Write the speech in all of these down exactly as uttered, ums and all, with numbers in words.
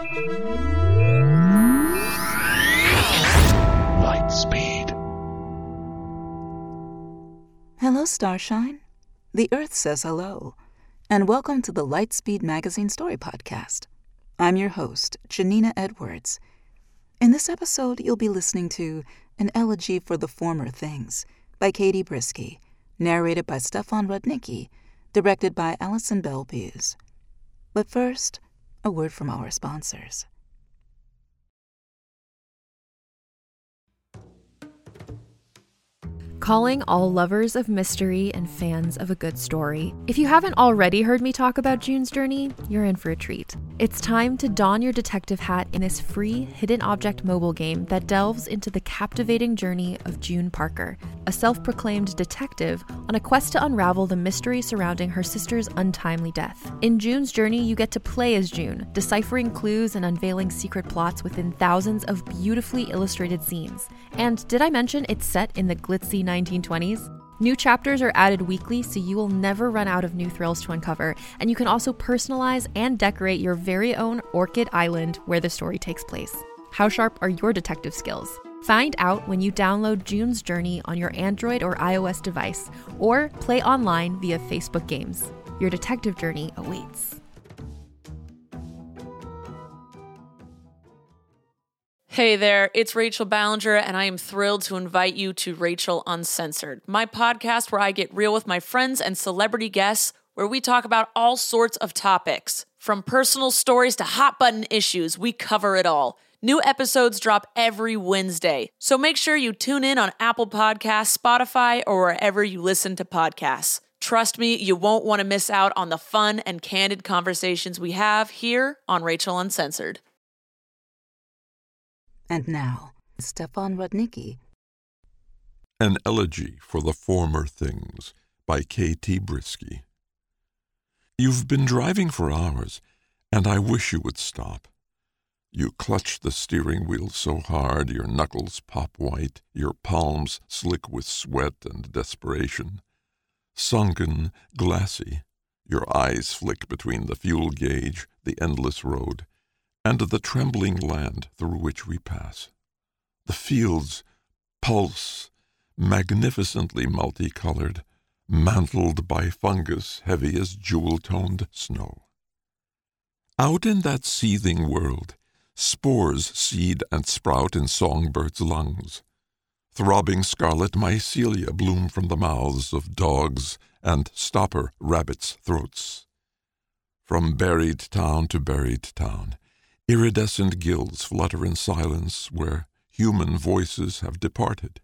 Light speed. Hello, Starshine. The Earth says hello, and welcome to the Lightspeed Magazine Story Podcast. I'm your host, Janina Edwards. In this episode, you'll be listening to An Elegy for the Former Things by Katie Brisky, narrated by Stefan Rudnicki, directed by Alison Belbuse. But first, a word from our sponsors. Calling all lovers of mystery and fans of a good story. If you haven't already heard me talk about June's Journey, you're in for a treat. It's time to don your detective hat in this free hidden object mobile game that delves into the captivating journey of June Parker, a self-proclaimed detective on a quest to unravel the mystery surrounding her sister's untimely death. In June's Journey, you get to play as June, deciphering clues and unveiling secret plots within thousands of beautifully illustrated scenes. And did I mention it's set in the glitzy nineteen twenties? New chapters are added weekly, so you will never run out of new thrills to uncover, and you can also personalize and decorate your very own Orchid Island where the story takes place. How sharp are your detective skills? Find out when you download June's Journey on your Android or iOS device, or play online via Facebook Games. Your detective journey awaits. Hey there, it's Rachel Ballinger, and I am thrilled to invite you to Rachel Uncensored, my podcast where I get real with my friends and celebrity guests, where we talk about all sorts of topics. From personal stories to hot-button issues, we cover it all. New episodes drop every Wednesday, so make sure you tune in on Apple Podcasts, Spotify, or wherever you listen to podcasts. Trust me, you won't want to miss out on the fun and candid conversations we have here on Rachel Uncensored. And now, Stefan Rudnicki. An Elegy for the Former Things by Katie Brisky. You've been driving for hours, and I wish you would stop. You clutch the steering wheel so hard your knuckles pop white, your palms slick with sweat and desperation. Sunken, glassy, your eyes flick between the fuel gauge, the endless road, and the trembling land through which we pass. The fields pulse, magnificently multicolored, mantled by fungus heavy as jewel-toned snow. Out in that seething world, spores seed and sprout in songbirds' lungs. Throbbing scarlet mycelia bloom from the mouths of dogs and stopper rabbits' throats. From buried town to buried town, iridescent gills flutter in silence where human voices have departed.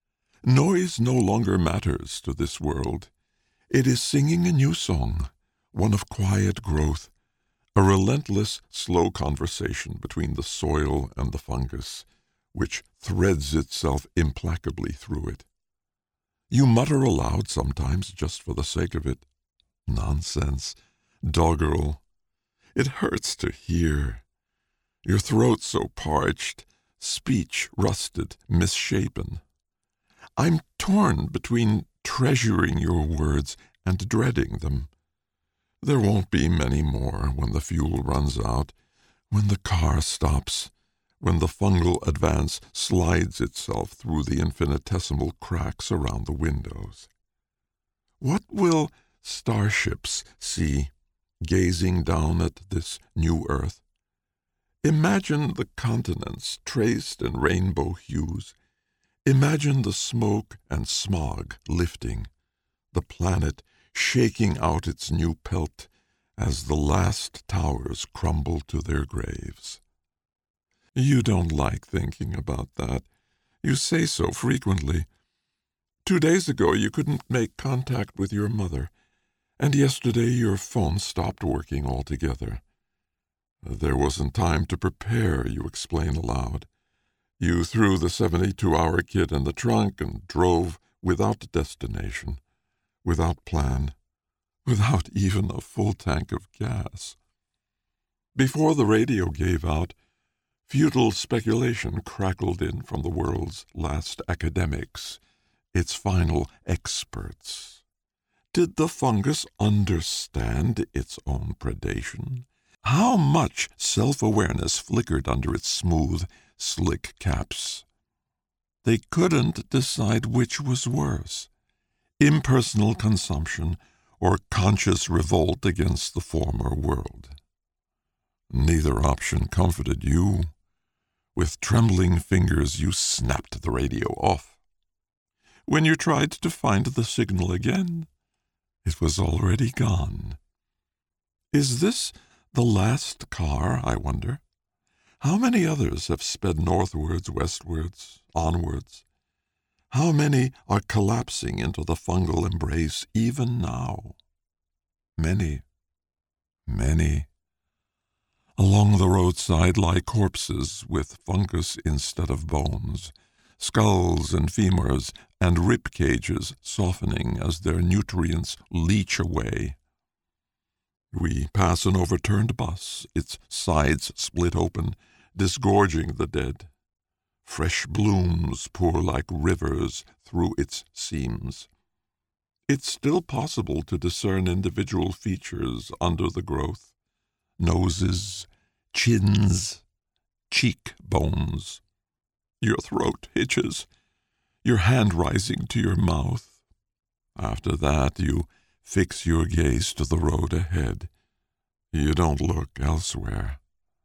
Noise no longer matters to this world. It is singing a new song, one of quiet growth, a relentless, slow conversation between the soil and the fungus, which threads itself implacably through it. You mutter aloud sometimes just for the sake of it. Nonsense, doggerel. It hurts to hear. Your throat so parched, speech rusted, misshapen. I'm torn between treasuring your words and dreading them. There won't be many more when the fuel runs out, when the car stops, when the fungal advance slides itself through the infinitesimal cracks around the windows. What will starships see, gazing down at this new earth? Imagine the continents traced in rainbow hues. Imagine the smoke and smog lifting, the planet shaking out its new pelt as the last towers crumble to their graves. You don't like thinking about that. You say so frequently. Two days ago you couldn't make contact with your mother, and yesterday your phone stopped working altogether. There wasn't time to prepare, you explain aloud. You threw the seventy-two hour kit in the trunk and drove without destination, without plan, without even a full tank of gas. Before the radio gave out, futile speculation crackled in from the world's last academics, its final experts. Did the fungus understand its own predation? How much self-awareness flickered under its smooth, slick caps. They couldn't decide which was worse, impersonal consumption or conscious revolt against the former world. Neither option comforted you. With trembling fingers, you snapped the radio off. When you tried to find the signal again, it was already gone. Is this the last car, I wonder? How many others have sped northwards, westwards, onwards? How many are collapsing into the fungal embrace even now? Many, many. Along the roadside lie corpses with fungus instead of bones, skulls and femurs and rib cages softening as their nutrients leach away. We pass an overturned bus, its sides split open, disgorging the dead. Fresh blooms pour like rivers through its seams. It's still possible to discern individual features under the growth. Noses, chins, cheekbones. Your throat hitches, your hand rising to your mouth. After that, you fix your gaze to the road ahead. You don't look elsewhere.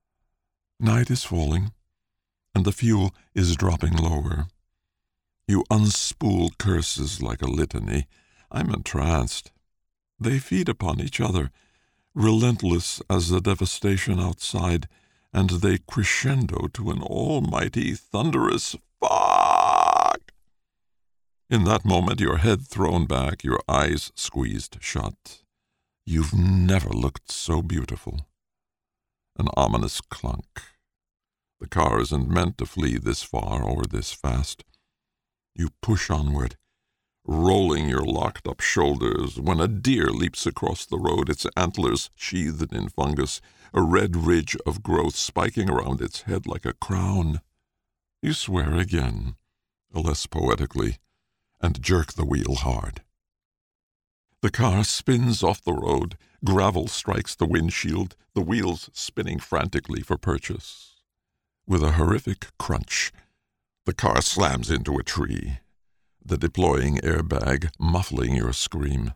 Night is falling, and the fuel is dropping lower. You unspool curses like a litany. I'm entranced. They feed upon each other, relentless as the devastation outside, and they crescendo to an almighty, thunderous fuck. In that moment, your head thrown back, your eyes squeezed shut. You've never looked so beautiful. An ominous clunk. The car isn't meant to flee this far or this fast. You push onward, rolling your locked-up shoulders, when a deer leaps across the road, its antlers sheathed in fungus, a red ridge of growth spiking around its head like a crown. You swear again, less poetically, and jerk the wheel hard. The car spins off the road, gravel strikes the windshield, the wheels spinning frantically for purchase. With a horrific crunch, the car slams into a tree, the deploying airbag muffling your scream.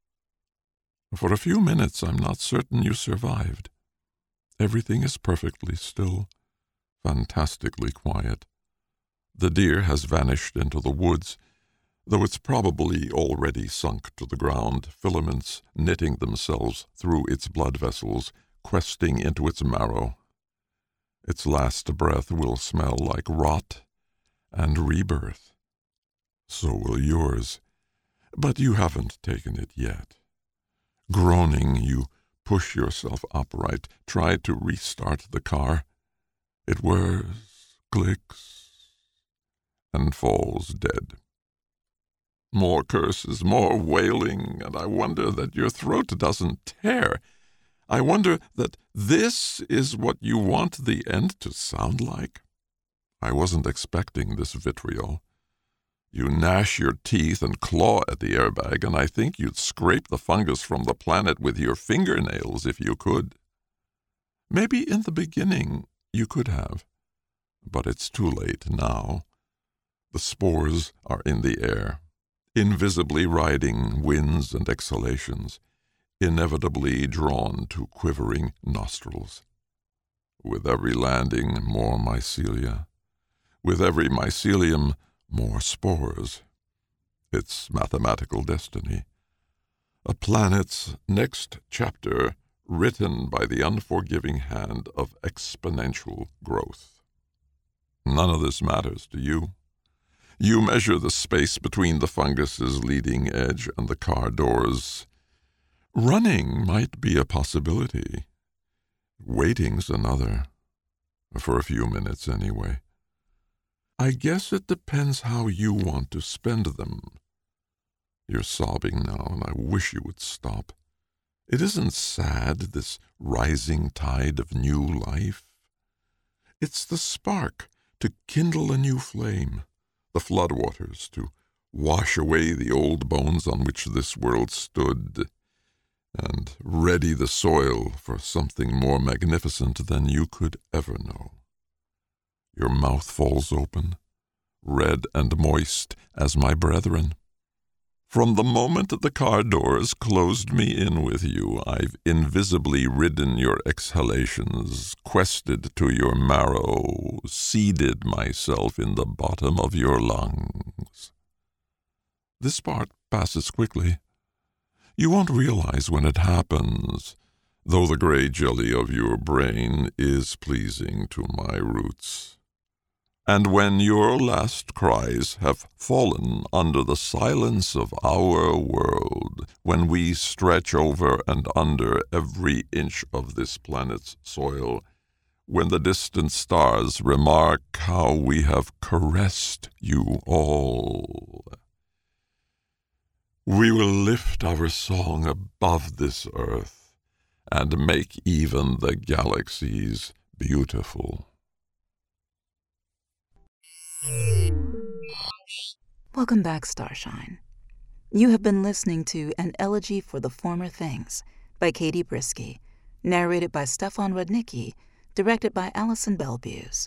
For a few minutes, I'm not certain you survived. Everything is perfectly still, fantastically quiet. The deer has vanished into the woods, though it's probably already sunk to the ground, filaments knitting themselves through its blood vessels, questing into its marrow. Its last breath will smell like rot and rebirth. So will yours, but you haven't taken it yet. Groaning, you push yourself upright, try to restart the car. It whirs, clicks, and falls dead. More curses, more wailing, and I wonder that your throat doesn't tear. I wonder that this is what you want the end to sound like. I wasn't expecting this vitriol. You gnash your teeth and claw at the airbag, and I think you'd scrape the fungus from the planet with your fingernails if you could. Maybe in the beginning you could have, but it's too late now. The spores are in the air, invisibly riding winds and exhalations, inevitably drawn to quivering nostrils. With every landing, more mycelia. With every mycelium, more spores. It's mathematical destiny. A planet's next chapter written by the unforgiving hand of exponential growth. None of this matters to you. You measure the space between the fungus's leading edge and the car doors. Running might be a possibility. Waiting's another. For a few minutes, anyway. I guess it depends how you want to spend them. You're sobbing now, and I wish you would stop. It isn't sad, this rising tide of new life. It's the spark to kindle a new flame, the floodwaters to wash away the old bones on which this world stood. and ready the soil for something more magnificent than you could ever know. Your mouth falls open, red and moist as my brethren. From the moment the car doors closed me in with you, I've invisibly ridden your exhalations, quested to your marrow, seeded myself in the bottom of your lungs. This part passes quickly. You won't realize when it happens, though the gray jelly of your brain is pleasing to my roots. And when your last cries have fallen under the silence of our world, when we stretch over and under every inch of this planet's soil, when the distant stars remark how we have caressed you all, we will lift our song above this earth and make even the galaxies beautiful. Welcome back, Starshine. You have been listening to An Elegy for the Former Things by Katie Brisky, narrated by Stefan Rudnicki, directed by Alison Belbuse.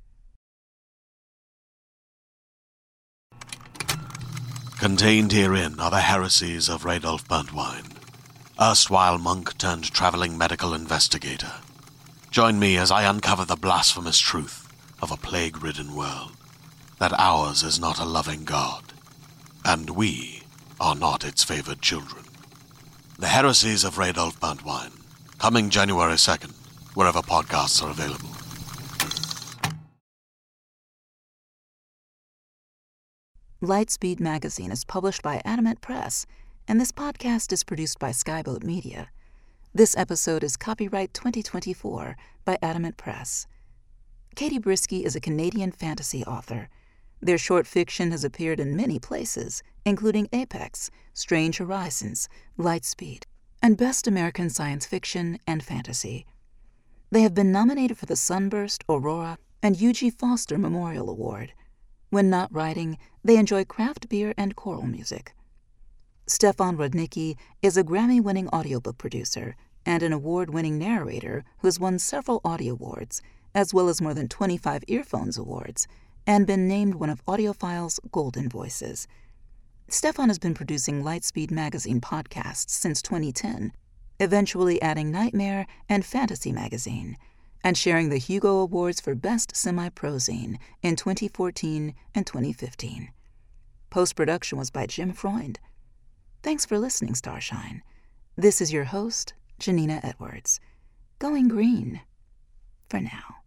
Contained herein are the heresies of Radolf Burntwine, erstwhile monk turned traveling medical investigator. Join me as I uncover the blasphemous truth of a plague-ridden world, that ours is not a loving God, and we are not its favored children. The Heresies of Radolf Burntwine, coming January second, wherever podcasts are available. Lightspeed Magazine is published by Adamant Press, and this podcast is produced by Skyboat Media. This episode is copyright twenty twenty-four by Adamant Press. Katie Brisky is a Canadian fantasy author. Their short fiction has appeared in many places, including Apex, Strange Horizons, Lightspeed, and Best American Science Fiction and Fantasy. They have been nominated for the Sunburst, Aurora, and U G Foster Memorial Award. When not writing, they enjoy craft beer and choral music. Stefan Rudnicki is a Grammy-winning audiobook producer and an award-winning narrator who has won several Audie Awards, as well as more than twenty-five Earphones Awards, and been named one of AudioPhile's Golden Voices. Stefan has been producing Lightspeed Magazine podcasts since twenty ten, eventually adding Nightmare and Fantasy Magazine, and sharing the Hugo Awards for Best Semi-Prozine in twenty fourteen and twenty fifteen. Post-production was by Jim Freund. Thanks for listening, Starshine. This is your host, Janina Edwards, going green for now.